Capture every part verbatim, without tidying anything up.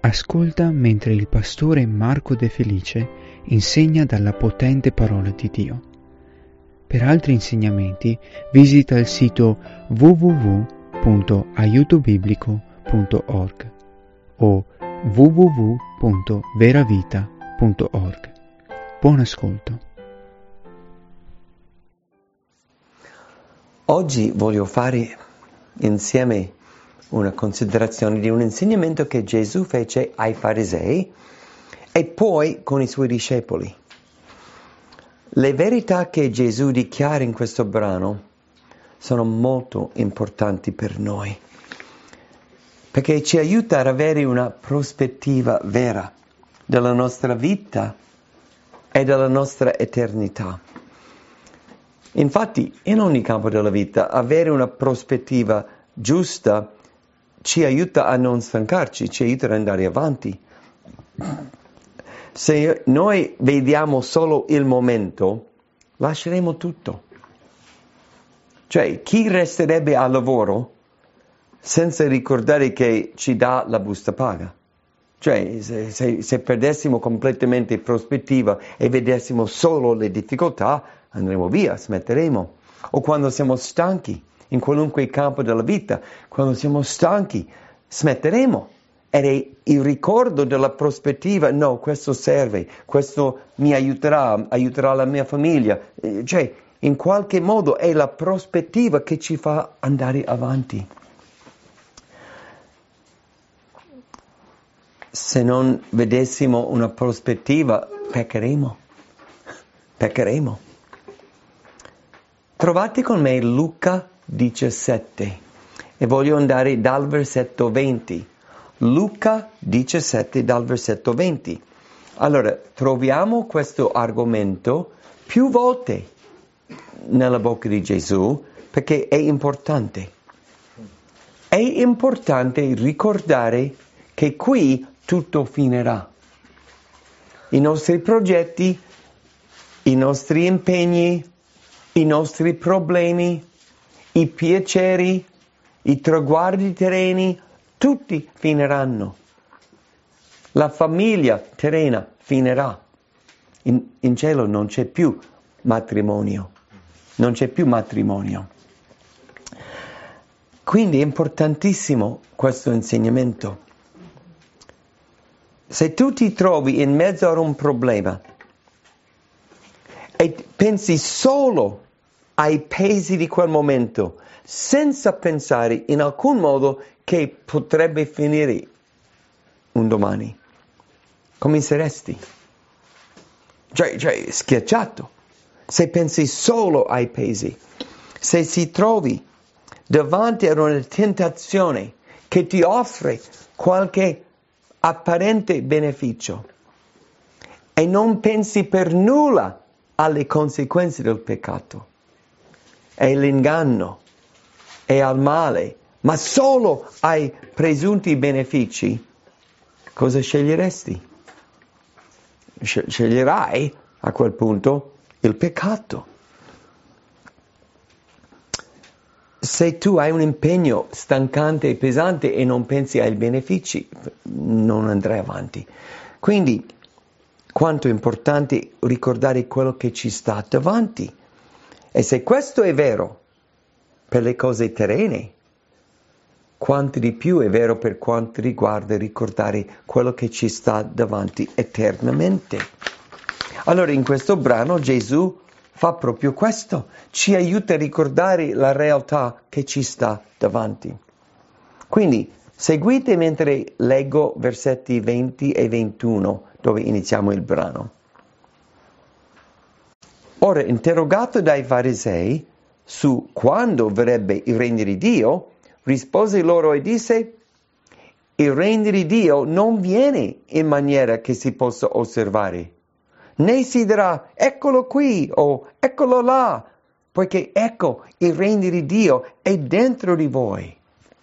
Ascolta mentre il pastore Marco De Felice insegna dalla potente parola di Dio. Per altri insegnamenti visita il sito w w w punto aiuto biblico punto org o w w w punto veravita punto org. Buon ascolto. Oggi voglio fare insieme una considerazione di un insegnamento che Gesù fece ai farisei e poi con i suoi discepoli. Le verità che Gesù dichiara in questo brano sono molto importanti per noi, perché ci aiuta ad avere una prospettiva vera della nostra vita e della nostra eternità. Infatti, in ogni campo della vita, avere una prospettiva giusta ci aiuta a non stancarci, ci aiuta ad andare avanti. Se noi vediamo solo il momento, lasceremo tutto. Cioè, chi resterebbe al lavoro senza ricordare che ci dà la busta paga? Cioè, se, se, se perdessimo completamente prospettiva e vedessimo solo le difficoltà, andremo via, smetteremo. O quando siamo stanchi, in qualunque campo della vita, quando siamo stanchi, smetteremo. Ed è il ricordo della prospettiva, no, questo serve, questo mi aiuterà, aiuterà la mia famiglia. Eh, cioè, in qualche modo è la prospettiva che ci fa andare avanti. Se non vedessimo una prospettiva, peccheremo. Peccheremo. Trovate con me Luca diciassette e voglio andare dal versetto venti. Luca diciassette dal versetto venti. Allora, troviamo questo argomento più volte nella bocca di Gesù perché è importante. È importante ricordare che qui tutto finirà. I nostri progetti, i nostri impegni, i nostri problemi, i piaceri, i traguardi terreni, tutti finiranno. La famiglia terrena finirà. In, in cielo non c'è più matrimonio. Non c'è più matrimonio. Quindi è importantissimo questo insegnamento. Se tu ti trovi in mezzo a un problema e pensi solo ai pesi di quel momento, senza pensare in alcun modo che potrebbe finire un domani, come saresti? Cioè, cioè, schiacciato. Se pensi solo ai pesi, se si trovi davanti ad una tentazione che ti offre qualche apparente beneficio e non pensi per nulla alle conseguenze del peccato e all'inganno e al male, ma solo ai presunti benefici, cosa sceglieresti? Sceglierai a quel punto il peccato. Se tu hai un impegno stancante e pesante e non pensi ai benefici, non andrai avanti. Quindi, quanto è importante ricordare quello che ci sta davanti. E se questo è vero per le cose terrene, quanto di più è vero per quanto riguarda ricordare quello che ci sta davanti eternamente. Allora, in questo brano Gesù fa proprio questo, ci aiuta a ricordare la realtà che ci sta davanti. Quindi, seguite mentre leggo versetti venti e ventuno, dove iniziamo il brano. Ora, interrogato dai farisei su quando verrebbe il regno di Dio, rispose loro e disse: il regno di Dio non viene in maniera che si possa osservare, né si dirà eccolo qui o eccolo là, poiché ecco il regno di Dio è dentro di voi.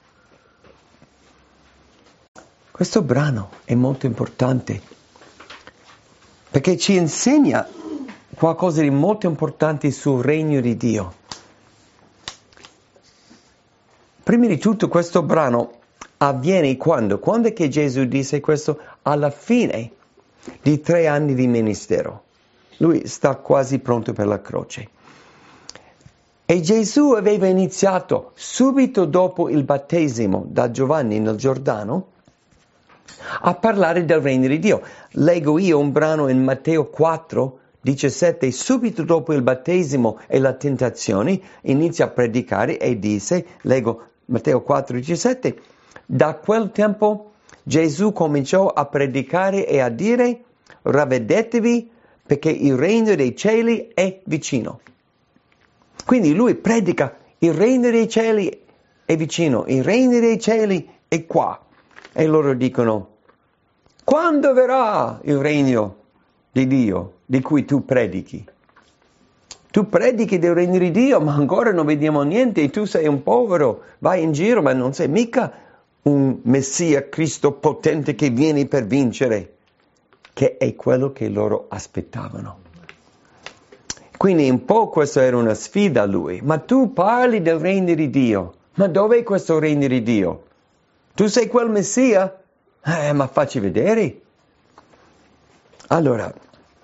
Questo brano è molto importante perché ci insegna qualcosa di molto importante sul regno di Dio. Prima di tutto questo brano avviene quando? Quando è che Gesù disse questo? Alla fine di tre anni di ministero. Lui sta quasi pronto per la croce. E Gesù aveva iniziato subito dopo il battesimo da Giovanni nel Giordano a parlare del regno di Dio. Leggo io un brano in Matteo quattro, diciassette, subito dopo il battesimo e la tentazione, inizia a predicare e disse, leggo Matteo quattro, diciassette, da quel tempo Gesù cominciò a predicare e a dire, ravvedetevi perché il regno dei cieli è vicino. Quindi lui predica, il regno dei cieli è vicino, il regno dei cieli è qua. E loro dicono, quando verrà il regno di Dio di cui tu predichi? Tu predichi del regno di Dio, ma ancora non vediamo niente, e tu sei un povero, vai in giro, ma non sei mica un Messia Cristo potente che viene per vincere, che è quello che loro aspettavano. Quindi un po' questa era una sfida a lui, ma tu parli del regno di Dio, ma dov'è questo regno di Dio? Tu sei quel Messia? Eh, ma facci vedere. Allora,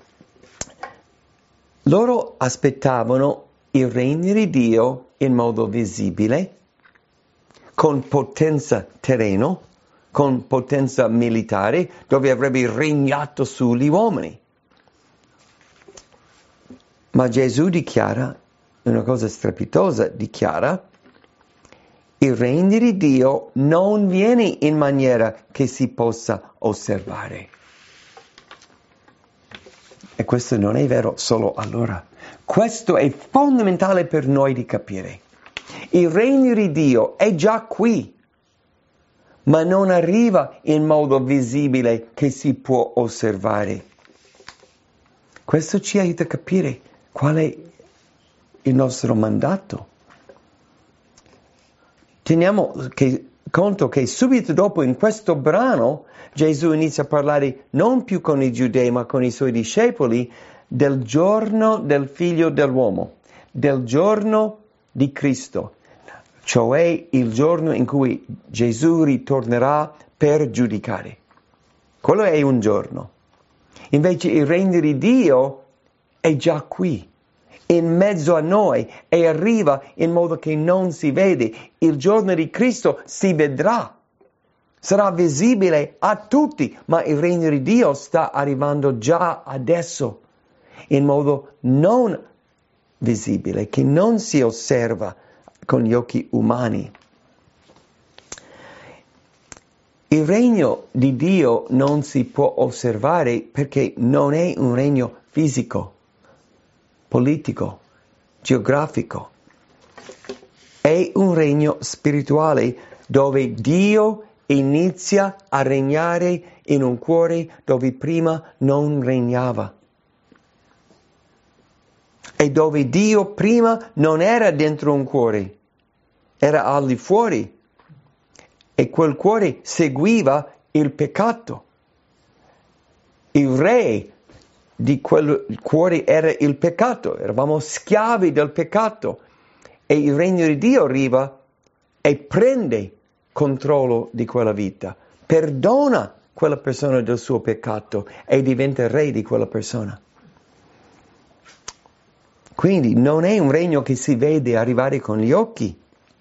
loro aspettavano il regno di Dio in modo visibile, con potenza terreno, con potenza militare, dove avrebbe regnato sugli uomini. Ma Gesù dichiara, una cosa strepitosa, dichiara, il regno di Dio non viene in maniera che si possa osservare. E questo non è vero solo allora. Questo è fondamentale per noi di capire. Il regno di Dio è già qui, ma non arriva in modo visibile che si può osservare. Questo ci aiuta a capire qual è il nostro mandato. Teniamo che, conto che subito dopo in questo brano Gesù inizia a parlare non più con i giudei ma con i suoi discepoli del giorno del figlio dell'uomo, del giorno di Cristo, cioè il giorno in cui Gesù ritornerà per giudicare. Quello è un giorno. Invece il regno di Dio è già qui, in mezzo a noi, e arriva in modo che non si vede. Il giorno di Cristo si vedrà, sarà visibile a tutti, ma il regno di Dio sta arrivando già adesso, in modo non visibile, che non si osserva con gli occhi umani. Il regno di Dio non si può osservare perché non è un regno fisico, politico, geografico. È un regno spirituale dove Dio inizia a regnare in un cuore dove prima non regnava. E dove Dio prima non era dentro un cuore, era al di fuori. E quel cuore seguiva il peccato. Il re di quel cuore era il peccato, eravamo schiavi del peccato. E il regno di Dio arriva e prende controllo di quella vita, perdona quella persona del suo peccato e diventa re di quella persona. Quindi non è un regno che si vede arrivare con gli occhi.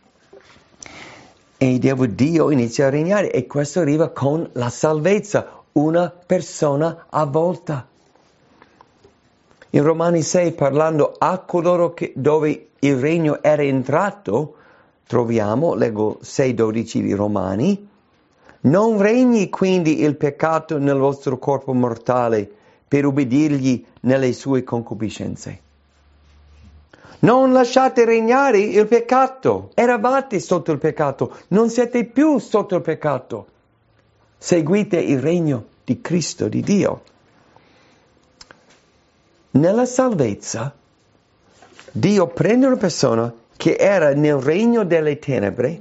E Dio inizia a regnare e questo arriva con la salvezza, una persona a volta. In Romani sei, parlando a coloro che, dove il regno era entrato, troviamo, leggo sei dodici di Romani, non regni quindi il peccato nel vostro corpo mortale per ubbidirgli nelle sue concupiscenze. Non lasciate regnare il peccato. Eravate sotto il peccato, non siete più sotto il peccato. Seguite il regno di Cristo, di Dio. Nella salvezza, Dio prende una persona che era nel regno delle tenebre,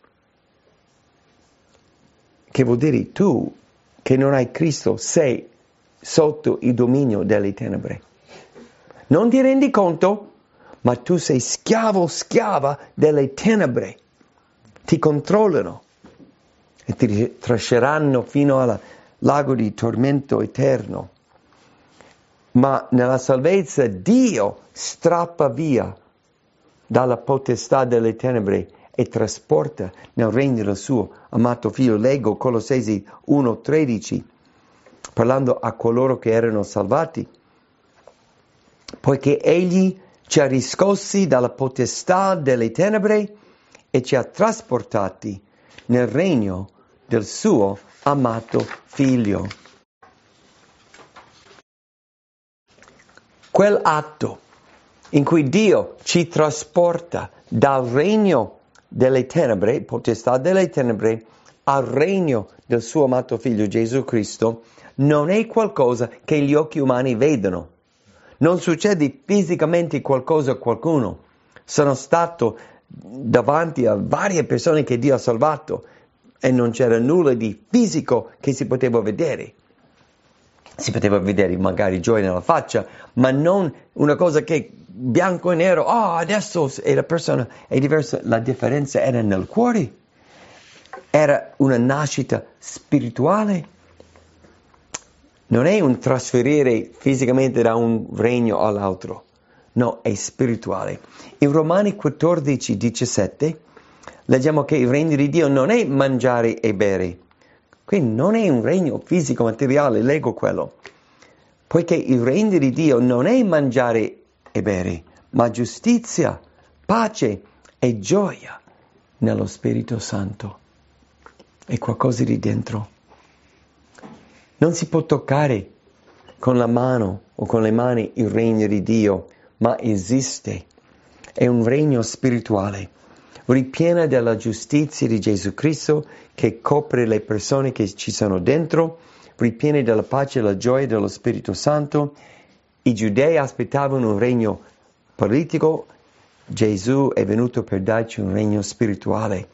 che vuol dire tu, che non hai Cristo, sei sotto il dominio delle tenebre. Non ti rendi conto? Ma tu sei schiavo, schiava delle tenebre. Ti controllano. e ti trasceranno fino al lago di tormento eterno. Ma nella salvezza Dio strappa via dalla potestà delle tenebre e trasporta nel regno del suo amato figlio. Leggo Colossesi uno tredici, parlando a coloro che erano salvati. Poiché egli ci ha riscossi dalla potestà delle tenebre e ci ha trasportati nel regno del suo amato figlio. Quel atto in cui Dio ci trasporta dal regno delle tenebre, potestà delle tenebre, al regno del suo amato figlio Gesù Cristo, non è qualcosa che gli occhi umani vedono. Non succede fisicamente qualcosa a qualcuno. Sono stato davanti a varie persone che Dio ha salvato e non c'era nulla di fisico che si poteva vedere. Si poteva vedere magari gioia nella faccia, ma non una cosa che bianco e nero, oh adesso e la persona è diversa. La differenza era nel cuore. Era una nascita spirituale. Non è un trasferire fisicamente da un regno all'altro. No, è spirituale. In Romani quattordici diciassette leggiamo che il regno di Dio non è mangiare e bere. Quindi non è un regno fisico, materiale, leggo quello. Poiché il regno di Dio non è mangiare e bere, ma giustizia, pace e gioia nello Spirito Santo. È qualcosa di dentro. Non si può toccare con la mano o con le mani il regno di Dio, ma esiste. È un regno spirituale, ripiena della giustizia di Gesù Cristo che copre le persone che ci sono dentro, ripiena della pace e della gioia dello Spirito Santo. I giudei aspettavano un regno politico, Gesù è venuto per darci un regno spirituale.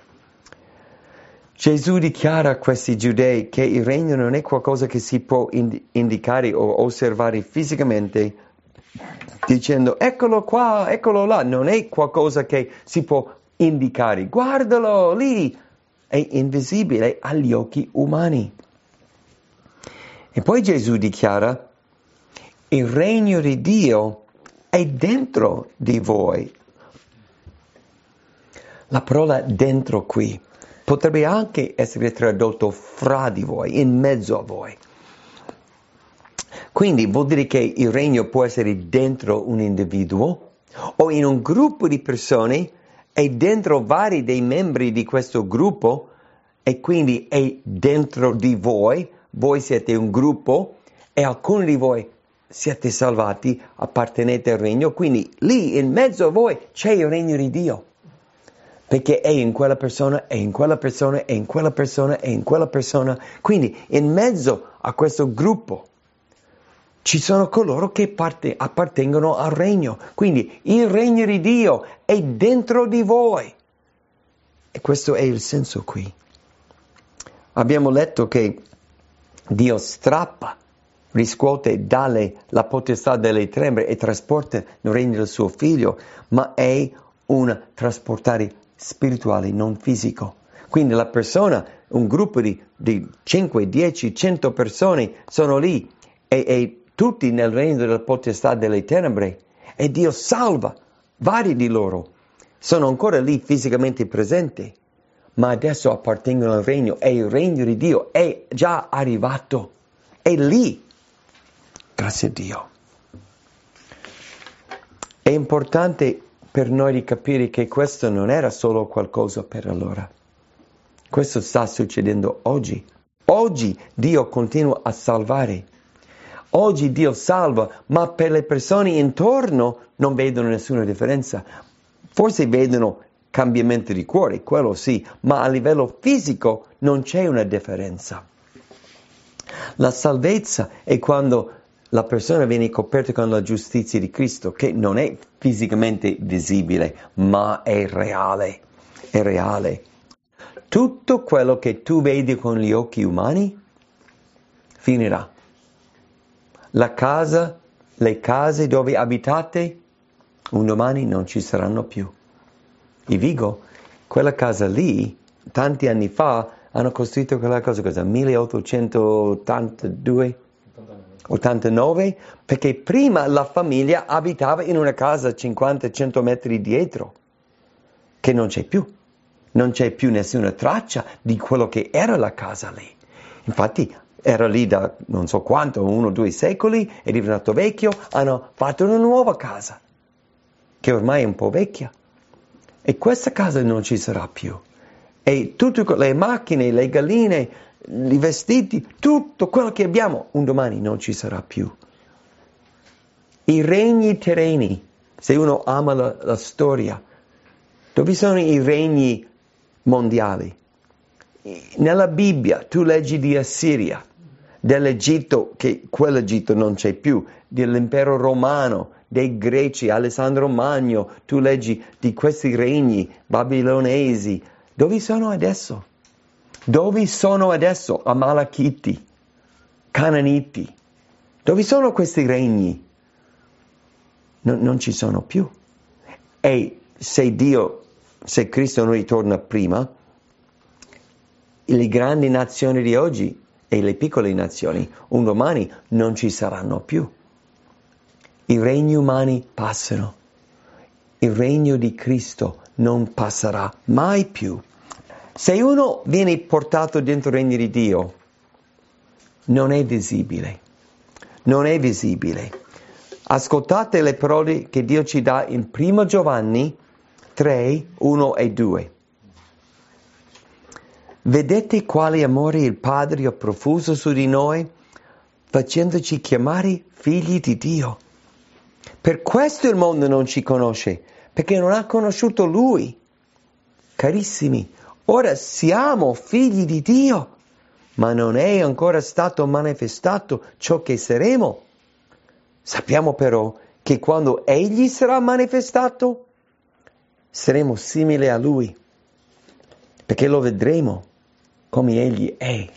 Gesù dichiara a questi giudei che il regno non è qualcosa che si può ind- indicare o osservare fisicamente, dicendo eccolo qua, eccolo là. Non è qualcosa che si può indicare. Guardalo lì, è invisibile agli occhi umani. E poi Gesù dichiara: il regno di Dio è dentro di voi. La parola dentro qui potrebbe anche essere tradotto fra di voi, in mezzo a voi. Quindi vuol dire che il regno può essere dentro un individuo o in un gruppo di persone e dentro vari dei membri di questo gruppo, e quindi è dentro di voi. Voi siete un gruppo e alcuni di voi siete salvati, appartenete al regno, quindi lì in mezzo a voi c'è il regno di Dio. Perché è in quella persona, è in quella persona, è in quella persona, è in quella persona. Quindi in mezzo a questo gruppo ci sono coloro che parte, appartengono al regno. Quindi il regno di Dio è dentro di voi. E questo è il senso qui. Abbiamo letto che Dio strappa, riscuote dalle la potestà delle tenebre e trasporta nel regno del suo figlio, ma è un trasportare spirituale, non fisico. Quindi la persona, un gruppo di, di cinque, dieci, cento persone sono lì e, e tutti nel regno della potestà delle tenebre, e Dio salva vari di loro. Sono ancora lì fisicamente presenti, ma adesso appartengono al regno e il regno di Dio è già arrivato. È lì. Grazie a Dio. È importante per noi di capire che questo non era solo qualcosa per allora. Questo sta succedendo oggi. Oggi Dio continua a salvare. Oggi Dio salva, ma per le persone intorno non vedono nessuna differenza. Forse vedono cambiamento di cuore, quello sì, ma a livello fisico non c'è una differenza. La salvezza è quando la persona viene coperta con la giustizia di Cristo, che non è fisicamente visibile, ma è reale, è reale. Tutto quello che tu vedi con gli occhi umani finirà. La casa, le case dove abitate, un domani non ci saranno più. In Vigo, quella casa lì, tanti anni fa, hanno costruito quella cosa, cosa? milleottocentottantadue? ottantanove? Perché prima la famiglia abitava in una casa cinquanta cento metri dietro, che non c'è più. Non c'è più nessuna traccia di quello che era la casa lì. Infatti era lì da non so quanto, uno o due secoli, è diventato vecchio, hanno fatto una nuova casa, che ormai è un po' vecchia. E questa casa non ci sarà più. E tutte le macchine, le galline, i vestiti, tutto quello che abbiamo, un domani non ci sarà più. I regni terreni, se uno ama la, la storia, dove sono i regni mondiali? Nella Bibbia tu leggi di Assiria, dell'Egitto, che quell'Egitto non c'è più, dell'impero romano, dei greci, Alessandro Magno, tu leggi di questi regni babilonesi. Dove sono adesso? Dove sono adesso Amalachiti, Cananiti? Dove sono questi regni? No, non ci sono più. E se Dio, se Cristo non ritorna prima, le grandi nazioni di oggi e le piccole nazioni un domani non ci saranno più. I regni umani passano. Il regno di Cristo non passerà mai più. Se uno viene portato dentro il regno di Dio, non è visibile. Non è visibile. Ascoltate le parole che Dio ci dà in primo Giovanni tre, uno e due. Vedete quale amore il Padre ha profuso su di noi, facendoci chiamare figli di Dio. Per questo il mondo non ci conosce, perché non ha conosciuto Lui. Carissimi, ora siamo figli di Dio, ma non è ancora stato manifestato ciò che saremo. Sappiamo però che quando Egli sarà manifestato, saremo simili a Lui, perché lo vedremo come Egli è.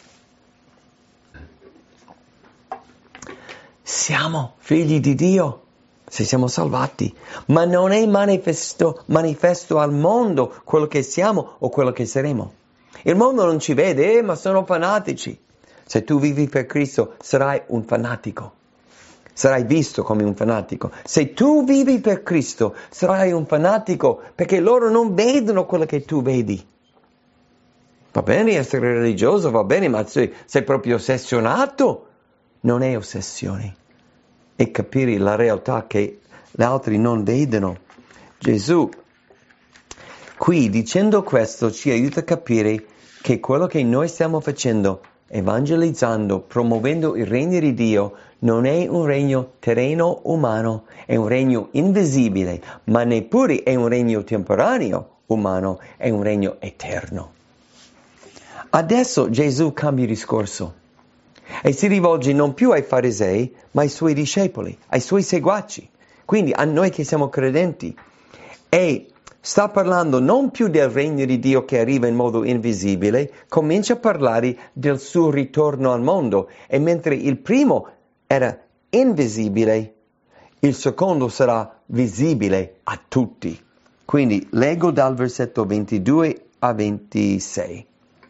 Siamo figli di Dio se siamo salvati, ma non è manifesto, manifesto al mondo quello che siamo o quello che saremo. Il mondo non ci vede, eh, ma sono fanatici. Se tu vivi per Cristo sarai un fanatico, sarai visto come un fanatico. Se tu vivi per Cristo sarai un fanatico, perché loro non vedono quello che tu vedi. Va bene essere religioso, va bene, ma sei, sei proprio ossessionato. Non è ossessione, è capire la realtà che gli altri non vedono. Gesù, qui dicendo questo, ci aiuta a capire che quello che noi stiamo facendo, evangelizzando, promuovendo il regno di Dio, non è un regno terreno umano, è un regno invisibile, ma neppure è un regno temporaneo umano, è un regno eterno. Adesso Gesù cambia discorso e si rivolge non più ai farisei, ma ai suoi discepoli, ai suoi seguaci, quindi a noi che siamo credenti. E sta parlando non più del regno di Dio che arriva in modo invisibile, comincia a parlare del suo ritorno al mondo. E mentre il primo era invisibile, il secondo sarà visibile a tutti. Quindi leggo dal versetto ventidue a ventisei.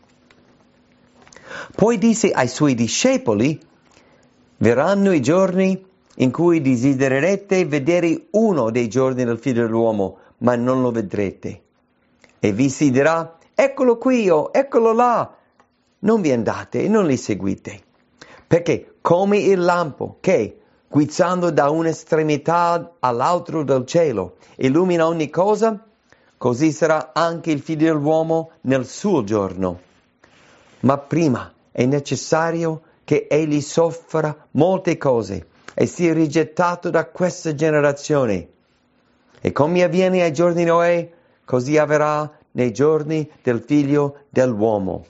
Poi disse ai suoi discepoli: verranno i giorni in cui desidererete vedere uno dei giorni del Figlio dell'uomo, ma non lo vedrete. E vi si dirà: eccolo qui o eccolo là. Non vi andate e non li seguite. Perché come il lampo che, guizzando da un'estremità all'altro del cielo, illumina ogni cosa, così sarà anche il Figlio dell'uomo nel suo giorno. Ma prima è necessario che egli soffra molte cose e sia rigettato da questa generazione. E come avviene ai giorni di Noè, così avverrà nei giorni del Figlio dell'uomo.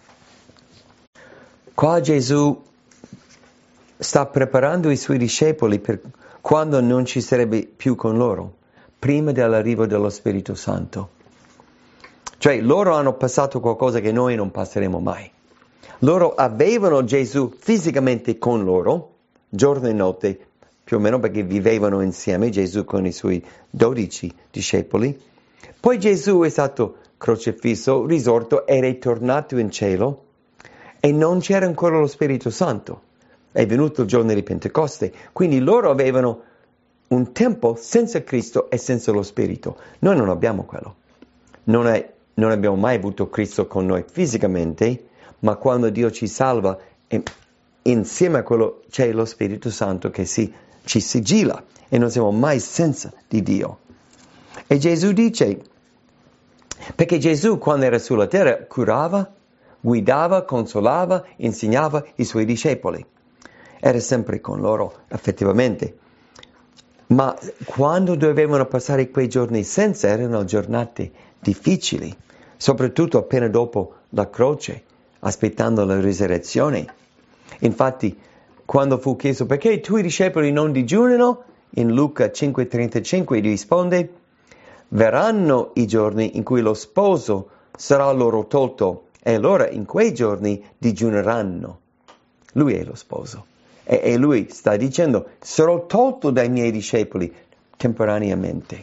Qua Gesù sta preparando i suoi discepoli per quando non ci sarebbe più con loro, prima dell'arrivo dello Spirito Santo. Cioè, loro hanno passato qualcosa che noi non passeremo mai. Loro avevano Gesù fisicamente con loro, giorno e notte, più o meno perché vivevano insieme, Gesù con i suoi dodici discepoli. Poi Gesù è stato crocifisso, risorto e ritornato in cielo e non c'era ancora lo Spirito Santo. È venuto il giorno di Pentecoste, quindi loro avevano un tempo senza Cristo e senza lo Spirito. Noi non abbiamo quello. Non, è, non abbiamo mai avuto Cristo con noi fisicamente, ma quando Dio ci salva, insieme a quello c'è lo Spirito Santo che si, ci sigilla e non siamo mai senza di Dio. E Gesù dice, perché Gesù quando era sulla terra curava, guidava, consolava, insegnava i suoi discepoli. Era sempre con loro, effettivamente. Ma quando dovevano passare quei giorni senza, erano giornate difficili, soprattutto appena dopo la croce, aspettando la risurrezione. Infatti, quando fu chiesto perché i tuoi discepoli non digiunano, in Luca cinque trentacinque risponde, verranno i giorni in cui lo sposo sarà loro tolto e allora in quei giorni digiuneranno. Lui è lo sposo. E, e lui sta dicendo, sarò tolto dai miei discepoli temporaneamente.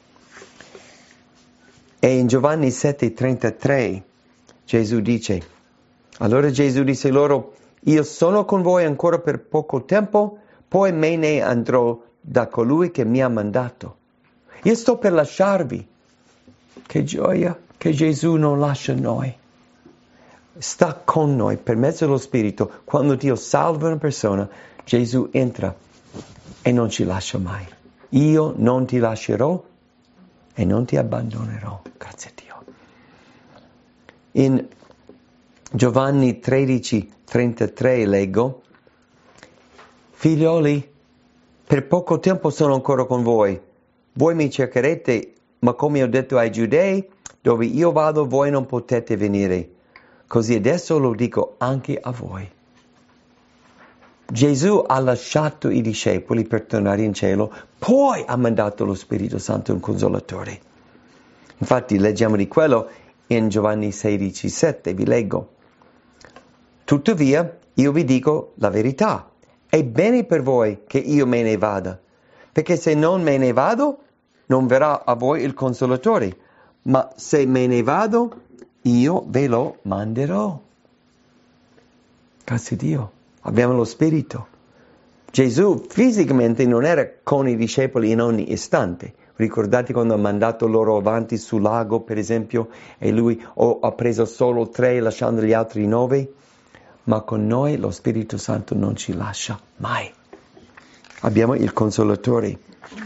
E in Giovanni sette trentatré Gesù dice, allora Gesù disse loro, io sono con voi ancora per poco tempo, poi me ne andrò da colui che mi ha mandato. Io sto per lasciarvi. Che gioia che Gesù non lascia noi. Sta con noi per mezzo dello Spirito. Quando Dio salva una persona, Gesù entra e non ci lascia mai. Io non ti lascerò e non ti abbandonerò. Grazie a Dio. In Giovanni tredici trentatré leggo, figlioli, per poco tempo sono ancora con voi. Voi mi cercherete, ma come ho detto ai giudei, dove io vado voi non potete venire. Così adesso lo dico anche a voi. Gesù ha lasciato i discepoli per tornare in cielo, poi ha mandato lo Spirito Santo, un consolatore. Infatti leggiamo di quello in Giovanni sedici sette, vi leggo. Tuttavia io vi dico la verità, è bene per voi che io me ne vada, perché se non me ne vado non verrà a voi il consolatore, ma se me ne vado io ve lo manderò. Grazie a Dio, abbiamo lo Spirito. Gesù fisicamente non era con i discepoli in ogni istante. Ricordate quando ha mandato loro avanti sul lago, per esempio, e lui oh, ha preso solo tre lasciando gli altri nove? Ma con noi lo Spirito Santo non ci lascia mai. Abbiamo il Consolatore.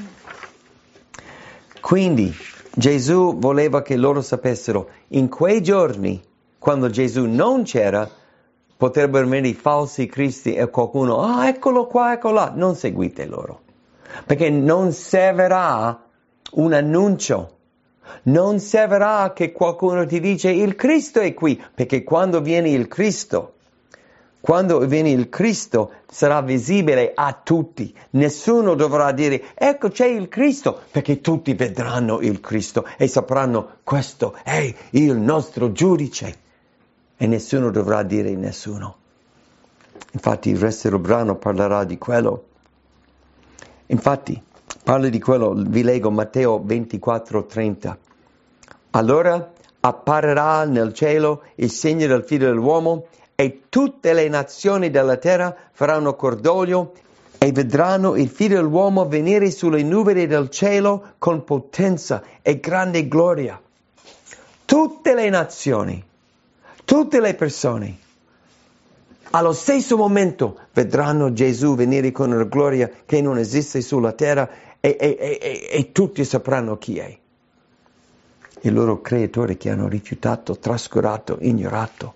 Quindi Gesù voleva che loro sapessero, in quei giorni, quando Gesù non c'era, potrebbero venire falsi cristi e qualcuno, ah, eccolo qua, eccolo là. Non seguite loro. Perché non servirà un annuncio. Non servirà che qualcuno ti dice, il Cristo è qui. Perché quando viene il Cristo, quando viene il Cristo, sarà visibile a tutti. Nessuno dovrà dire, ecco c'è il Cristo, perché tutti vedranno il Cristo e sapranno, questo è il nostro giudice. E nessuno dovrà dire nessuno. Infatti il resto del brano parlerà di quello. Infatti, parla di quello, vi leggo Matteo ventiquattro trenta. Allora apparirà nel cielo il segno del Figlio dell'uomo e tutte le nazioni della terra faranno cordoglio e vedranno il Figlio dell'uomo venire sulle nuvole del cielo con potenza e grande gloria. Tutte le nazioni, tutte le persone, allo stesso momento vedranno Gesù venire con una gloria che non esiste sulla terra e, e, e, e tutti sapranno chi è. Il loro creatore che hanno rifiutato, trascurato, ignorato.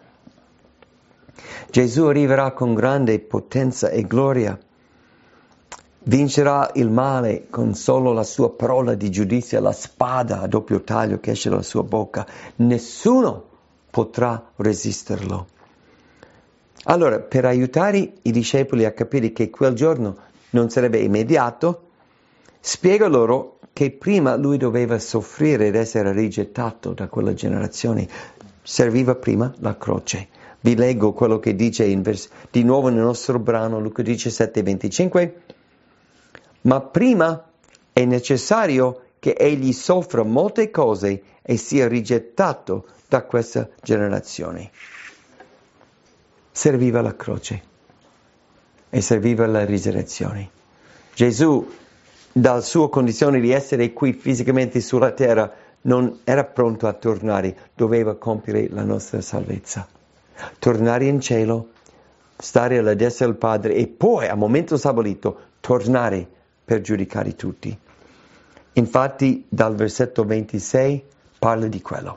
Gesù arriverà con grande potenza e gloria. Vincerà il male con solo la sua parola di giudizio, la spada a doppio taglio che esce dalla sua bocca. Nessuno potrà resisterlo. Allora, per aiutare i discepoli a capire che quel giorno non sarebbe immediato, spiega loro che prima lui doveva soffrire ed essere rigettato da quella generazione. Serviva prima la croce. Vi leggo quello che dice in vers- di nuovo nel nostro brano, Luca diciassette venticinque. Ma prima è necessario che egli soffra molte cose e sia rigettato da questa generazione. Serviva la croce e serviva la risurrezione. Gesù, dalla sua condizione di essere qui fisicamente sulla terra, non era pronto a tornare, doveva compiere la nostra salvezza. Tornare in cielo, stare alla destra del Padre e poi, al momento stabilito, tornare per giudicare tutti. Infatti, dal versetto ventisei parla di quello.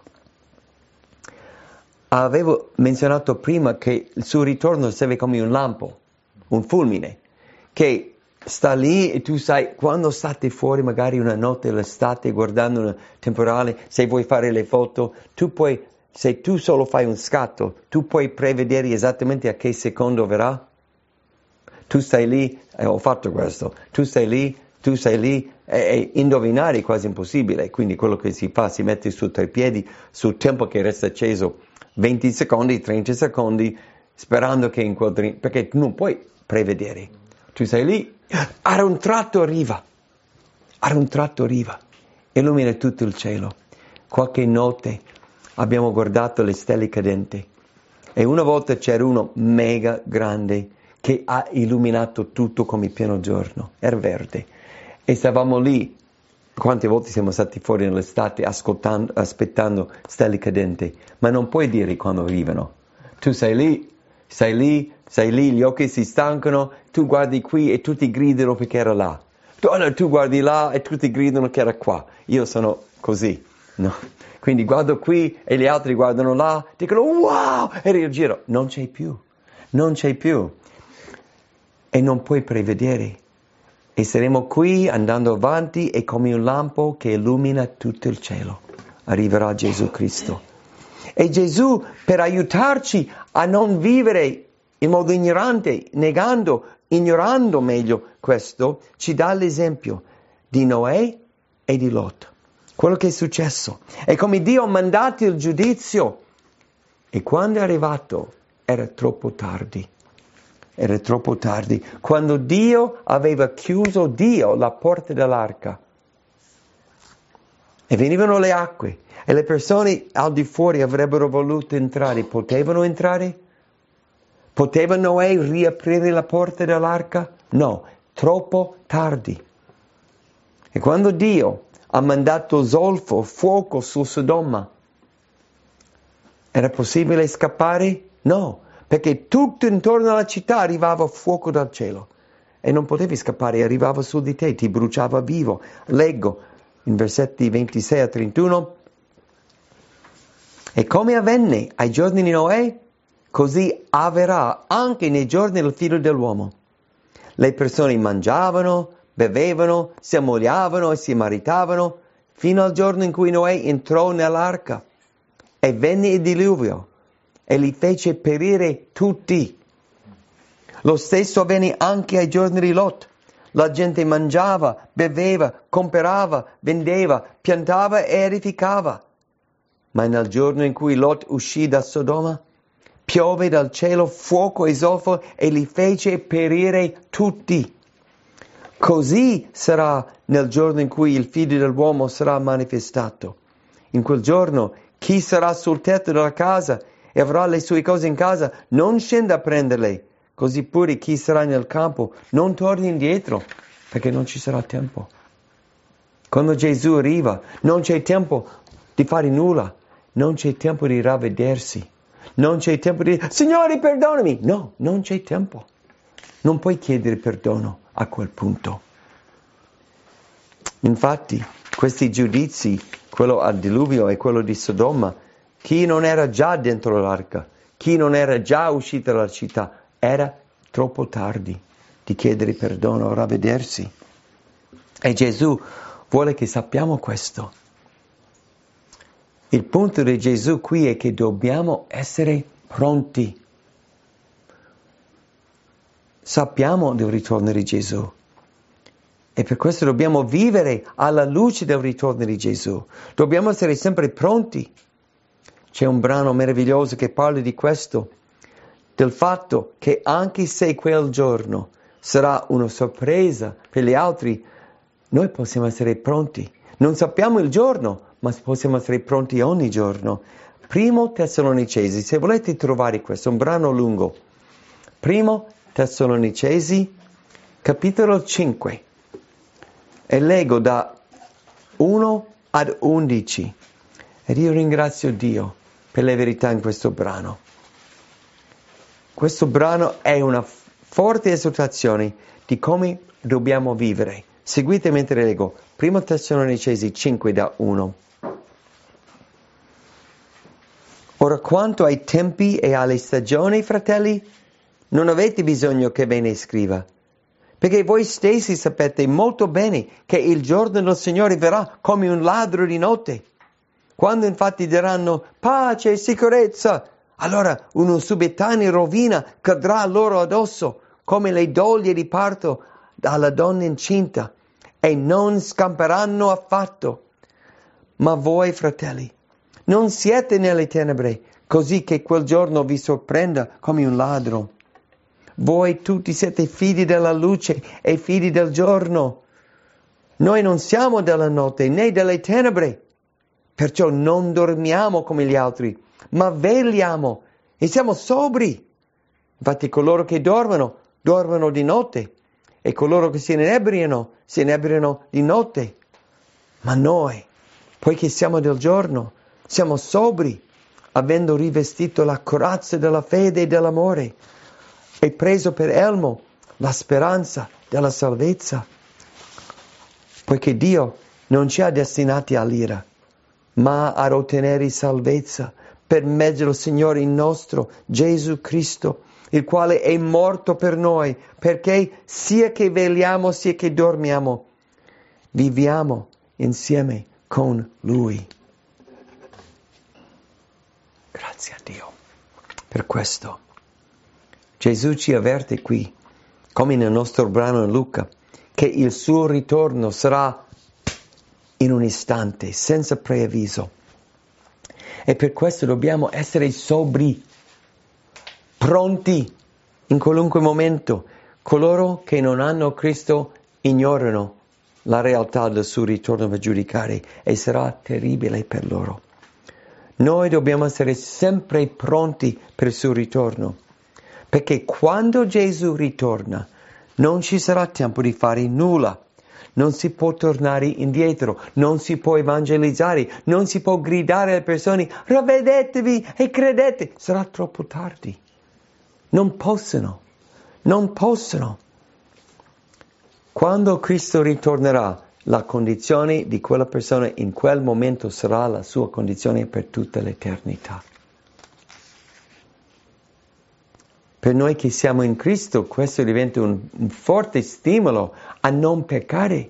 Avevo menzionato prima che il suo ritorno serve come un lampo, un fulmine, che sta lì e tu sai, quando state fuori magari una notte l'estate guardando un temporale, se vuoi fare le foto, tu puoi, se tu solo fai un scatto, tu puoi prevedere esattamente a che secondo verrà. Tu stai lì, eh, ho fatto questo, tu stai lì, tu sei lì, e, e indovinare è quasi impossibile, quindi quello che si fa, si mette su tre piedi, sul tempo che resta acceso, venti secondi, trenta secondi, sperando che inquadri, perché non puoi prevedere. Tu sei lì, a un tratto arriva, a un tratto arriva, illumina tutto il cielo. Qualche notte abbiamo guardato le stelle cadenti e una volta c'era uno mega grande che ha illuminato tutto come pieno giorno, era verde. E stavamo lì, quante volte siamo stati fuori nell'estate ascoltando, aspettando stelle cadenti, ma non puoi dire quando arrivano. Tu sei lì, sei lì, sei lì, gli occhi si stancano, tu guardi qui e tutti gridano perché era là. Tu, allora, tu guardi là e tutti gridano che era qua. Io sono così, no? Quindi guardo qui e gli altri guardano là, dicono wow, e io giro, non c'è più, non c'è più. E non puoi prevedere. E saremo qui andando avanti e come un lampo che illumina tutto il cielo. Arriverà Gesù Cristo. E Gesù, per aiutarci a non vivere in modo ignorante, negando, ignorando meglio questo, ci dà l'esempio di Noè e di Lot. Quello che è successo. E come Dio ha mandato il giudizio. E quando è arrivato era troppo tardi. Era troppo tardi. Quando Dio aveva chiuso Dio la porta dell'arca. E venivano le acque. E le persone al di fuori avrebbero voluto entrare. Potevano entrare? Poteva Noè riaprire la porta dell'arca? No, troppo tardi. E quando Dio ha mandato zolfo, fuoco su Sodoma, era possibile scappare? No, perché tutto intorno alla città arrivava fuoco dal cielo. E non potevi scappare, arrivava su di te, ti bruciava vivo. Leggo in versetti ventisei a trentuno. E come avvenne ai giorni di Noè, così avverrà anche nei giorni del figlio dell'uomo. Le persone mangiavano, bevevano, si ammogliavano e si maritavano, fino al giorno in cui Noè entrò nell'arca. E venne il diluvio, e li fece perire tutti. Lo stesso avvenne anche ai giorni di Lot. La gente mangiava, beveva, comprava, vendeva, piantava e edificava. Ma nel giorno in cui Lot uscì da Sodoma, piove dal cielo fuoco e zolfo e li fece perire tutti. Così sarà nel giorno in cui il figlio dell'uomo sarà manifestato. In quel giorno chi sarà sul tetto della casa e avrà le sue cose in casa non scenda a prenderle. Così pure chi sarà nel campo non torni indietro, perché non ci sarà tempo. Quando Gesù arriva non c'è tempo di fare nulla, non c'è tempo di ravvedersi, non c'è tempo di dire Signore perdonami. No, non c'è tempo. Non puoi chiedere perdono a quel punto. Infatti, questi giudizi, quello al diluvio e quello di Sodoma, chi non era già dentro l'arca, chi non era già uscito dalla città, era troppo tardi di chiedere perdono o ravvedersi. E Gesù vuole che sappiamo questo. Il punto di Gesù qui è che dobbiamo essere pronti. Sappiamo del ritorno di Gesù. E per questo dobbiamo vivere alla luce del ritorno di Gesù. Dobbiamo essere sempre pronti. C'è un brano meraviglioso che parla di questo, del fatto che anche se quel giorno sarà una sorpresa per gli altri, noi possiamo essere pronti. Non sappiamo il giorno, ma possiamo essere pronti ogni giorno. Primo Tessalonicesi, se volete trovare questo, è un brano lungo. Primo Tessalonicesi, capitolo cinque. E leggo da uno ad undici. Ed io ringrazio Dio per le verità in questo brano. Questo brano è una forte esortazione di come dobbiamo vivere. Seguite mentre leggo. Primo Tessalonicesi cinque da uno. Ora quanto ai tempi e alle stagioni, fratelli, non avete bisogno che ve ne scriva, perché voi stessi sapete molto bene che il giorno del Signore verrà come un ladro di notte. Quando infatti diranno pace e sicurezza, allora una subitanea rovina cadrà loro addosso, come le doglie di parto alla donna incinta, e non scamperanno affatto. Ma voi, fratelli, non siete nelle tenebre, così che quel giorno vi sorprenda come un ladro. Voi tutti siete figli della luce e figli del giorno. Noi non siamo della notte né delle tenebre. Perciò non dormiamo come gli altri, ma vegliamo e siamo sobri. Infatti coloro che dormono, dormono di notte, e coloro che si inebriano, si inebriano di notte. Ma noi, poiché siamo del giorno, siamo sobri, avendo rivestito la corazza della fede e dell'amore, e preso per elmo la speranza della salvezza. Poiché Dio non ci ha destinati all'ira, ma ad ottenere salvezza per mezzo del Signore nostro Gesù Cristo, il quale è morto per noi, perché sia che vegliamo sia che dormiamo, viviamo insieme con Lui. Grazie a Dio per questo. Gesù ci avverte qui, come nel nostro brano in Luca, che il suo ritorno sarà in un istante, senza preavviso. E per questo dobbiamo essere sobri, pronti in qualunque momento. Coloro che non hanno Cristo ignorano la realtà del suo ritorno per giudicare, e sarà terribile per loro. Noi dobbiamo essere sempre pronti per il suo ritorno, perché quando Gesù ritorna non ci sarà tempo di fare nulla. Non si può tornare indietro, non si può evangelizzare, non si può gridare alle persone ravvedetevi e credete. Sarà troppo tardi. Non possono, non possono. Quando Cristo ritornerà, la condizione di quella persona in quel momento sarà la sua condizione per tutta l'eternità. Per noi che siamo in Cristo, questo diventa un, un forte stimolo a non peccare.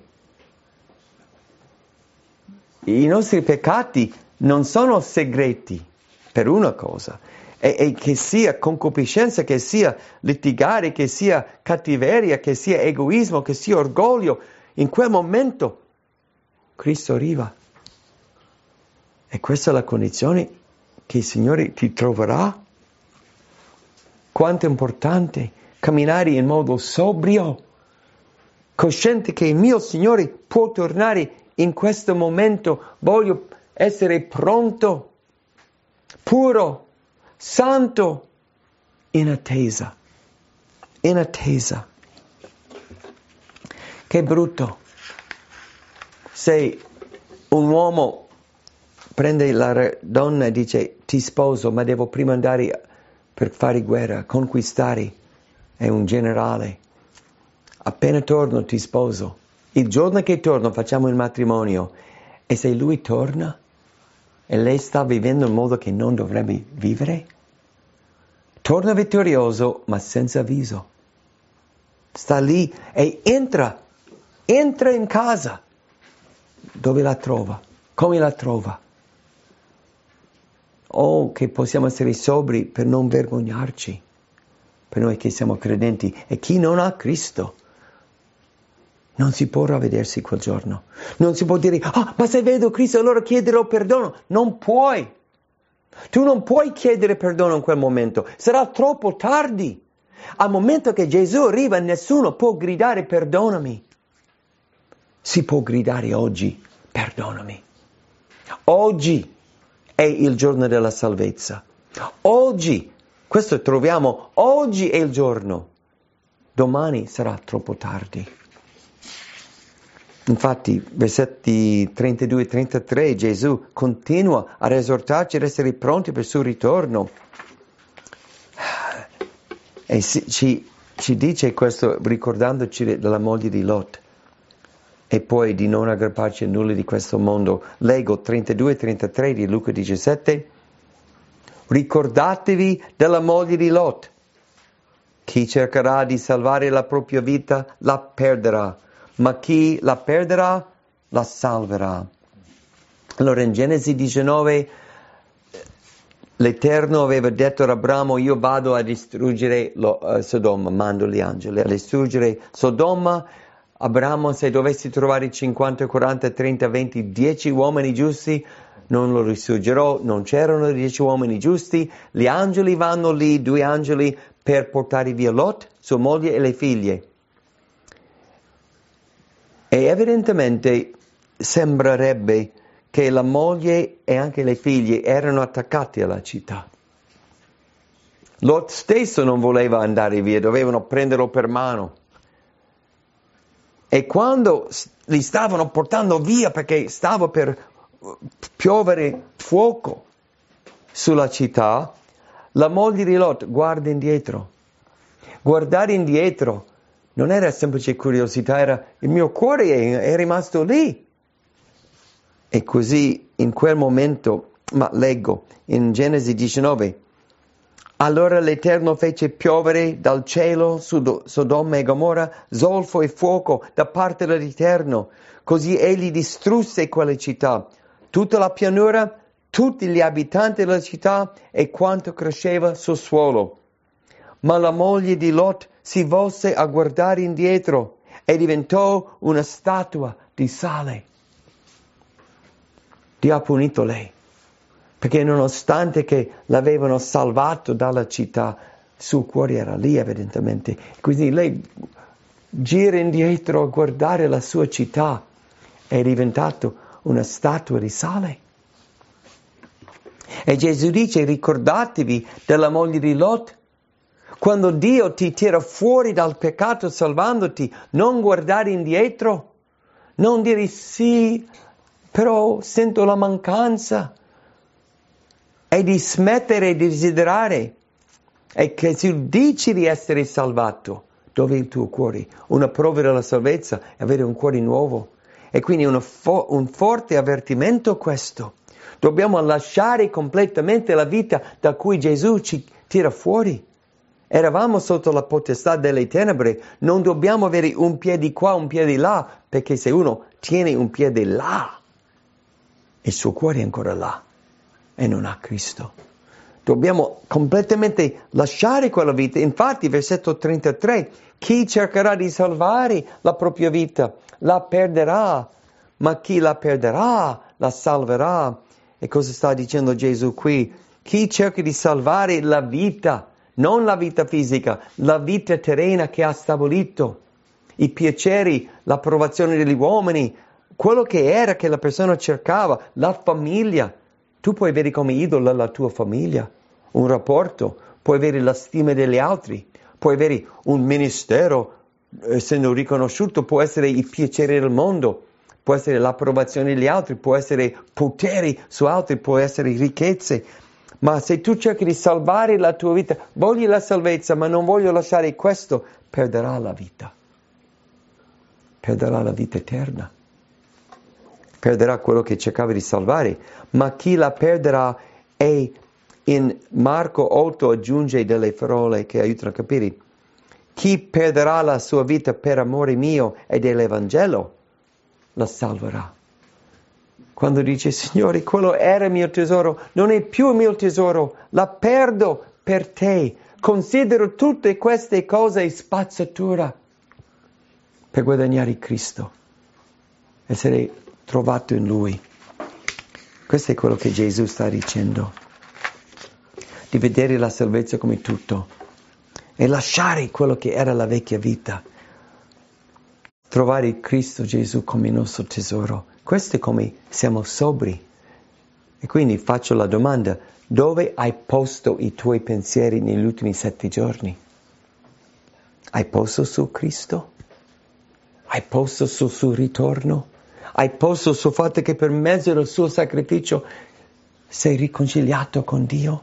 I nostri peccati non sono segreti, per una cosa, e, e che sia concupiscenza, che sia litigare, che sia cattiveria, che sia egoismo, che sia orgoglio, in quel momento Cristo arriva. E questa è la condizione che il Signore ti troverà. Quanto è importante camminare in modo sobrio, cosciente che il mio Signore può tornare in questo momento. Voglio essere pronto, puro, santo, in attesa, in attesa. Che brutto se un uomo prende la donna e dice ti sposo, ma devo prima andare per fare guerra, conquistare, è un generale. Appena torno ti sposo. Il giorno che torno facciamo il matrimonio. E se lui torna e lei sta vivendo in modo che non dovrebbe vivere, torna vittorioso ma senza avviso. Sta lì e entra, entra in casa. Dove la trova? Come la trova? Oh, che possiamo essere sobri per non vergognarci, per noi che siamo credenti. E chi non ha Cristo non si può ravvedersi quel giorno. Non si può dire, ah, oh, ma se vedo Cristo allora chiederò perdono. Non puoi. Tu non puoi chiedere perdono in quel momento. Sarà troppo tardi. Al momento che Gesù arriva nessuno può gridare perdonami. Si può gridare oggi perdonami. Oggi è il giorno della salvezza. Oggi, questo troviamo, oggi è il giorno. Domani sarà troppo tardi. Infatti, versetti trentadue e trentatré, Gesù continua ad esortarci ad essere pronti per il suo ritorno. E si, ci, ci dice questo ricordandoci della moglie di Lot. E poi di non aggrapparci a nulla di questo mondo. Leggo trentadue e trentatré di Luca diciassette. Ricordatevi della moglie di Lot. Chi cercherà di salvare la propria vita la perderà, ma chi la perderà la salverà. Allora in Genesi diciannove l'Eterno aveva detto ad Abramo: io vado a distruggere lo, uh, Sodoma, mando gli angeli a distruggere Sodoma. Abramo, se dovessi trovare cinquanta, quaranta, trenta, venti, dieci uomini giusti, non lo distruggerò. Non c'erano dieci uomini giusti. Gli angeli vanno lì, due angeli, per portare via Lot, sua moglie e le figlie. E evidentemente sembrerebbe che la moglie e anche le figlie erano attaccate alla città. Lot stesso non voleva andare via, dovevano prenderlo per mano. E quando li stavano portando via perché stava per piovere fuoco sulla città, la moglie di Lot guarda indietro. Guardare indietro non era semplice curiosità, era il mio cuore è, è rimasto lì. E così in quel momento, ma leggo in Genesi diciannove, allora l'Eterno fece piovere dal cielo su Sodoma e Gomorra zolfo e fuoco da parte dell'Eterno, così egli distrusse quelle città, tutta la pianura, tutti gli abitanti della città e quanto cresceva sul suolo. Ma la moglie di Lot si volse a guardare indietro e diventò una statua di sale. Dio ha punito lei, perché nonostante che l'avevano salvato dalla città, il suo cuore era lì evidentemente. Quindi lei gira indietro a guardare la sua città, è diventato una statua di sale. E Gesù dice: ricordatevi della moglie di Lot. Quando Dio ti tira fuori dal peccato salvandoti, non guardare indietro, non dire sì, però sento la mancanza, e di smettere di desiderare. E che se dici di essere salvato, dove è il tuo cuore? Una prova della salvezza è avere un cuore nuovo. E quindi una fo- un forte avvertimento questo. Dobbiamo lasciare completamente la vita da cui Gesù ci tira fuori. Eravamo sotto la potestà delle tenebre, non dobbiamo avere un piede qua, un piede là, perché se uno tiene un piede là, il suo cuore è ancora là e non ha Cristo. Dobbiamo completamente lasciare quella vita. Infatti, versetto trentatré, chi cercherà di salvare la propria vita la perderà, ma chi la perderà la salverà. E cosa sta dicendo Gesù qui? Chi cerca di salvare la vita, non la vita fisica, la vita terrena che ha stabilito, i piaceri, l'approvazione degli uomini, quello che era che la persona cercava, la famiglia. Tu puoi avere come idolo la tua famiglia, un rapporto, puoi avere la stima degli altri, puoi avere un ministero, essendo riconosciuto, può essere i piaceri del mondo, può essere l'approvazione degli altri, può essere poteri su altri, può essere ricchezze. Ma se tu cerchi di salvare la tua vita, voglio la salvezza, ma non voglio lasciare questo, perderà la vita. Perderà la vita eterna. Perderà quello che cercava di salvare. Ma chi la perderà è, in Marco otto aggiunge delle parole che aiutano a capire. Chi perderà la sua vita per amore mio e dell'Evangelo, la salverà. Quando dice, Signore, quello era il mio tesoro, non è più il mio tesoro, la perdo per te. Considero tutte queste cose spazzatura per guadagnare Cristo, essere trovato in Lui. Questo è quello che Gesù sta dicendo, di vedere la salvezza come tutto e lasciare quello che era la vecchia vita. trovare Cristo Gesù come il nostro tesoro. Questo è come siamo sobri. E quindi faccio la domanda: dove hai posto i tuoi pensieri negli ultimi sette giorni? Hai posto su Cristo? Hai posto sul suo ritorno? Hai posto sul fatto che per mezzo del suo sacrificio sei riconciliato con Dio?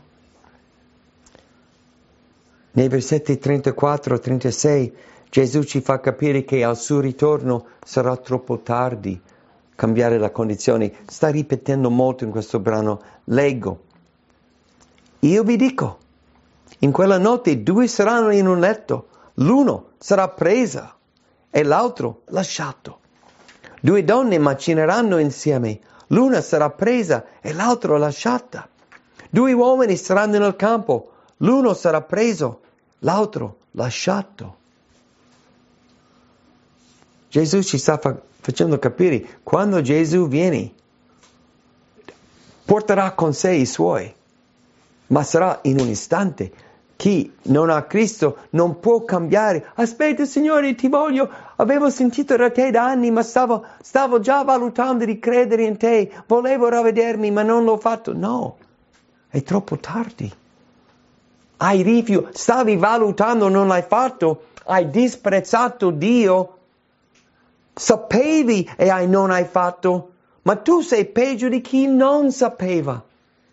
Nei versetti trentaquattro e trentasei Gesù ci fa capire che al suo ritorno sarà troppo tardi cambiare la condizione. Sta ripetendo molto in questo brano. Leggo. Io vi dico, in quella notte due saranno in un letto, l'uno sarà presa e l'altro lasciato. Due donne macineranno insieme, l'una sarà presa e l'altra lasciata. Due uomini saranno nel campo, l'uno sarà preso, l'altro lasciato. Gesù ci sta fa- facendo capire, quando Gesù viene, porterà con sé i suoi, ma sarà in un istante. Chi non ha Cristo non può cambiare. Aspetta, Signore, ti voglio, avevo sentito da te da anni, ma stavo, stavo già valutando di credere in te, volevo ravvedermi, ma non l'ho fatto. No, è troppo tardi. Hai rifiutato, stavi valutando, non l'hai fatto, hai disprezzato Dio, sapevi e hai, non hai fatto, ma tu sei peggio di chi non sapeva.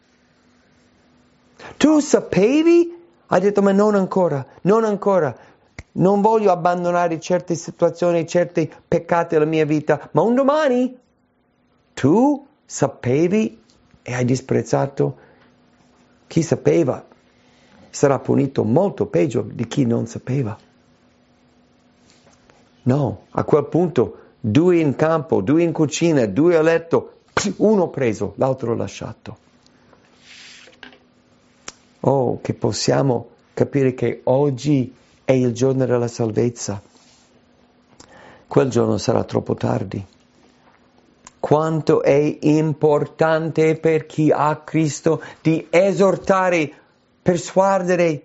Tu sapevi? Hai detto, ma non ancora, non ancora, non voglio abbandonare certe situazioni, certi peccati della mia vita, ma un domani tu sapevi e hai disprezzato. Chi sapeva sarà punito molto peggio di chi non sapeva. No, a quel punto due in campo, due in cucina, due a letto, uno preso, l'altro lasciato. Oh, che possiamo capire che oggi è il giorno della salvezza. Quel giorno sarà troppo tardi. Quanto è importante per chi ha Cristo di esortare, persuadere,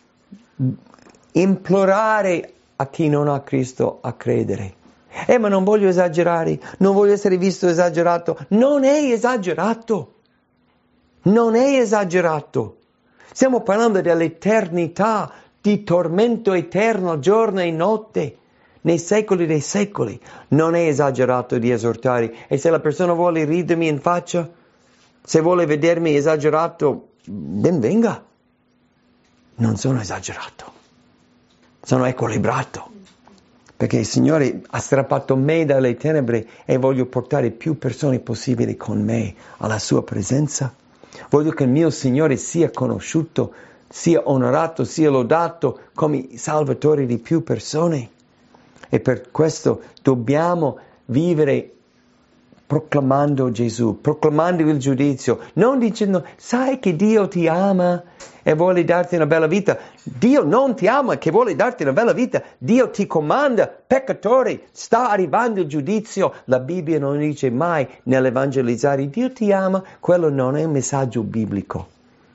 implorare a chi non ha Cristo a credere. Eh, ma non voglio esagerare, non voglio essere visto esagerato. Non è esagerato. Non è esagerato. Stiamo parlando dell'eternità, di tormento eterno, giorno e notte, nei secoli dei secoli. Non è esagerato di esortare. E se la persona vuole ridermi in faccia, se vuole vedermi esagerato, ben venga. Non sono esagerato, sono equilibrato. Perché il Signore ha strappato me dalle tenebre e voglio portare più persone possibili con me alla sua presenza. Voglio che il mio Signore sia conosciuto, sia onorato, sia lodato come Salvatore di più persone. E per questo dobbiamo vivere proclamando Gesù, proclamando il giudizio, non dicendo, sai che Dio ti ama e vuole darti una bella vita. Dio non ti ama che vuole darti una bella vita. Dio ti comanda, peccatore, sta arrivando il giudizio. La Bibbia non dice mai nell'evangelizzare Dio ti ama, quello non è un messaggio biblico.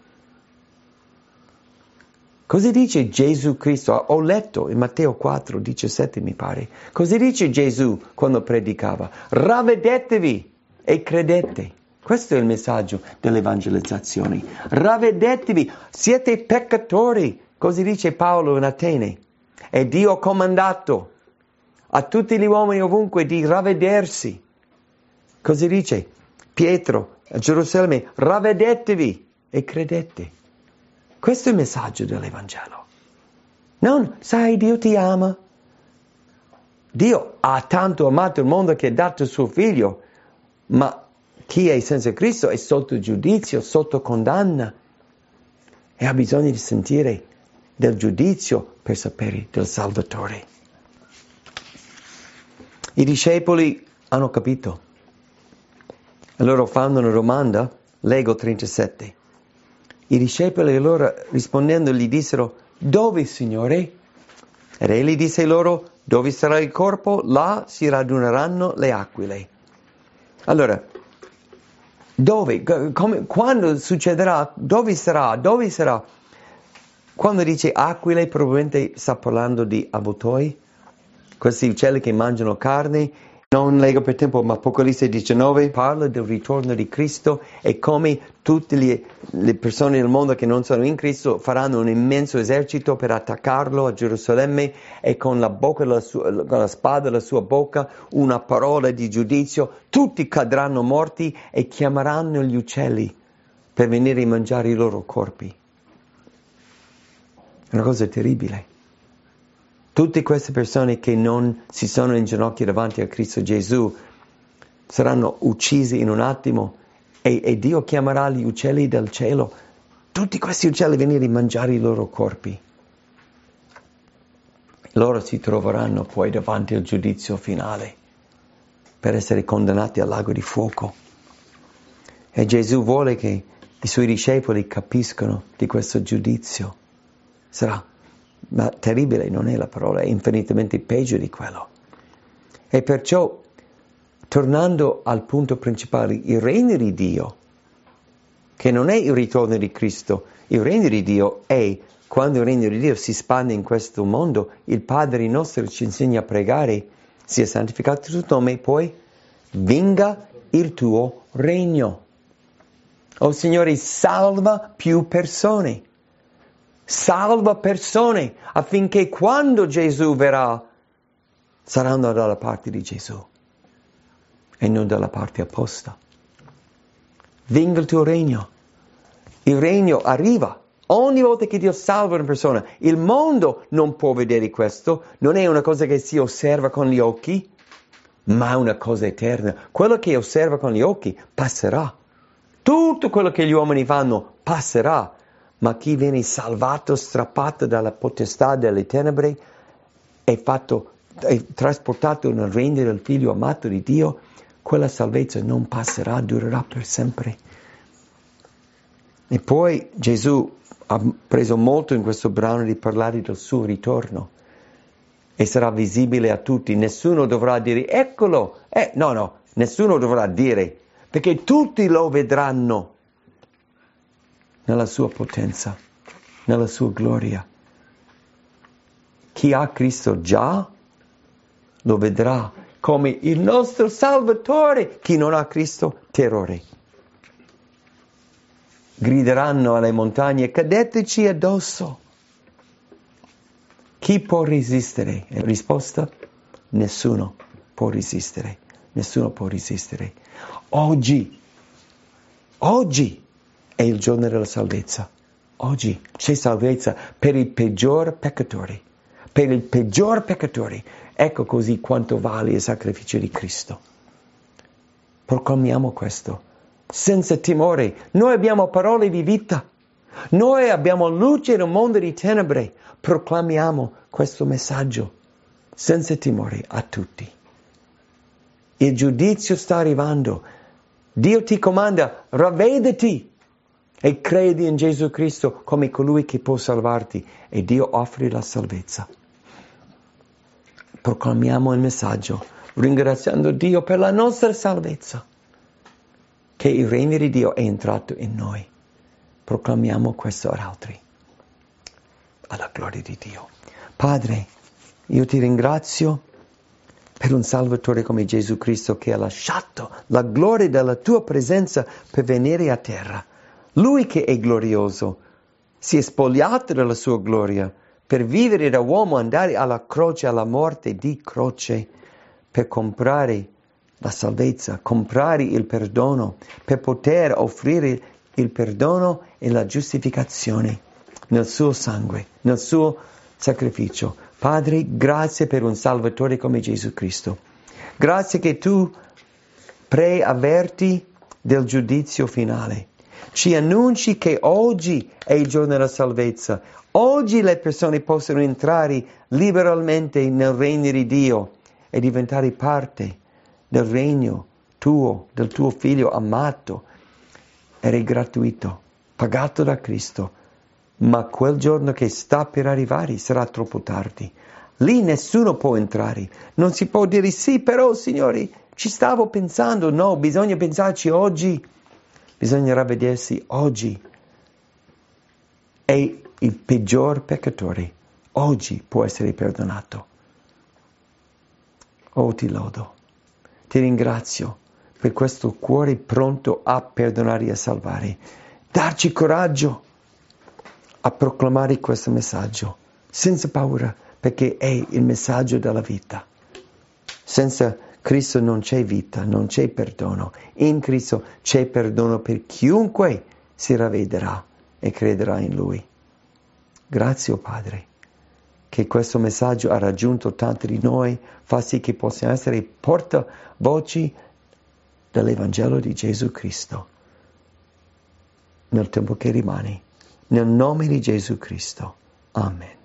Così dice Gesù Cristo, ho letto in Matteo quattro, diciassette mi pare, così dice Gesù quando predicava, ravvedetevi e credete. Questo è il messaggio dell'evangelizzazione. Ravvedetevi, siete peccatori, così dice Paolo in Atene. E Dio ha comandato a tutti gli uomini ovunque di ravvedersi. Così dice Pietro a Gerusalemme, ravvedetevi e credete. Questo è il messaggio dell'Evangelo. Non, sai, Dio ti ama. Dio ha tanto amato il mondo che ha dato il suo figlio, ma chi è senza Cristo è sotto giudizio, sotto condanna e ha bisogno di sentire del giudizio per sapere del Salvatore. I discepoli hanno capito. E loro fanno una domanda, leggo trentasette. I discepoli allora rispondendo gli dissero, dove, Signore? Ed egli disse loro, dove sarà il corpo, là si raduneranno le aquile. Allora, dove? Come, quando succederà? Dove sarà? Dove sarà? Quando dice aquile probabilmente sta parlando di avvoltoi. questi uccelli che mangiano carne. Non leggo per tempo, ma Apocalisse diciannove parla del ritorno di Cristo e come tutte le, le persone del mondo che non sono in Cristo faranno un immenso esercito per attaccarlo a Gerusalemme e con la, bocca della sua, con la spada della sua bocca una parola di giudizio. Tutti cadranno morti e chiameranno gli uccelli per venire a mangiare i loro corpi. È una cosa terribile. Tutte queste persone che non si sono inginocchiate davanti a Cristo Gesù saranno uccisi in un attimo e, e Dio chiamerà gli uccelli del cielo. Tutti questi uccelli venire a mangiare i loro corpi. Loro si troveranno poi davanti al giudizio finale per essere condannati al lago di fuoco. E Gesù vuole che i suoi discepoli capiscano di questo giudizio. Sarà ma terribile non è la parola, è infinitamente peggio di quello. E perciò, tornando al punto principale, il regno di Dio, che non è il ritorno di Cristo, il regno di Dio è, quando il regno di Dio si spande in questo mondo, il Padre nostro ci insegna a pregare, sia santificato il tuo nome, poi venga il tuo regno. Oh Signore, salva più persone. Salva persone affinché quando Gesù verrà saranno dalla parte di Gesù e non dalla parte opposta. Venga il tuo regno. Il regno arriva. Ogni volta che Dio salva una persona, il mondo non può vedere questo, non è una cosa che si osserva con gli occhi, ma è una cosa eterna. Quello che osserva con gli occhi passerà. Tutto quello che gli uomini fanno passerà. Ma chi viene salvato, strappato dalla potestà delle tenebre e fatto, è trasportato nel regno del Figlio amato di Dio, quella salvezza non passerà, durerà per sempre. E poi Gesù ha preso molto in questo brano di parlare del suo ritorno e sarà visibile a tutti. Nessuno dovrà dire, eccolo, eh, no, no, nessuno dovrà dire, perché tutti lo vedranno. Nella sua potenza, nella sua gloria. Chi ha Cristo già lo vedrà come il nostro Salvatore. Chi non ha Cristo, terrore. Grideranno alle montagne, cadeteci addosso. Chi può resistere? La risposta? Nessuno può resistere. Nessuno può resistere. Oggi, oggi, è il giorno della salvezza. Oggi c'è salvezza per i peggior peccatori. Per il peggior peccatori. Ecco così quanto vale il sacrificio di Cristo. Proclamiamo questo. Senza timore. Noi abbiamo parole di vita. Noi abbiamo luce in un mondo di tenebre. Proclamiamo questo messaggio. Senza timore a tutti. Il giudizio sta arrivando. Dio ti comanda, ravvediti. E credi in Gesù Cristo come colui che può salvarti e Dio offre la salvezza. Proclamiamo il messaggio, ringraziando Dio per la nostra salvezza, che il regno di Dio è entrato in noi. Proclamiamo questo ad altri, alla gloria di Dio. Padre, io ti ringrazio per un Salvatore come Gesù Cristo che ha lasciato la gloria della tua presenza per venire a terra. Lui che è glorioso si è spogliato della sua gloria per vivere da uomo, andare alla croce, alla morte di croce, per comprare la salvezza, comprare il perdono, per poter offrire il perdono e la giustificazione nel suo sangue, nel suo sacrificio. Padre, grazie per un Salvatore come Gesù Cristo. Grazie che tu preavverti del giudizio finale. Ci annunci che oggi è il giorno della salvezza. Oggi le persone possono entrare liberalmente nel regno di Dio e diventare parte del regno tuo, del tuo figlio amato. Ed è gratuito, pagato da Cristo. Ma quel giorno che sta per arrivare sarà troppo tardi. Lì nessuno può entrare. Non si può dire sì, però signori, ci stavo pensando. No, bisogna pensarci oggi. Bisogna ravvedersi oggi. E il peggior peccatore oggi può essere perdonato. Oh, ti lodo, ti ringrazio per questo cuore pronto a perdonare e a salvare. Darci coraggio a proclamare questo messaggio, senza paura, perché è il messaggio della vita. Senza Cristo non c'è vita, non c'è perdono. In Cristo c'è perdono per chiunque si ravvederà e crederà in Lui. Grazie, oh Padre, che questo messaggio ha raggiunto tanti di noi, fa sì che possiamo essere portavoci dell'Evangelo di Gesù Cristo nel tempo che rimane. Nel nome di Gesù Cristo. Amen.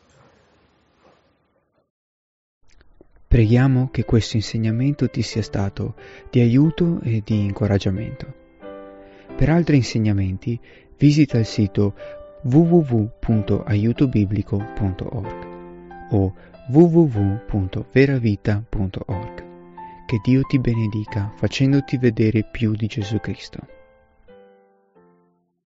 Preghiamo che questo insegnamento ti sia stato di aiuto e di incoraggiamento. Per altri insegnamenti visita il sito w w w punto aiuto biblico punto org o w w w punto veravita punto org. Che Dio ti benedica facendoti vedere più di Gesù Cristo.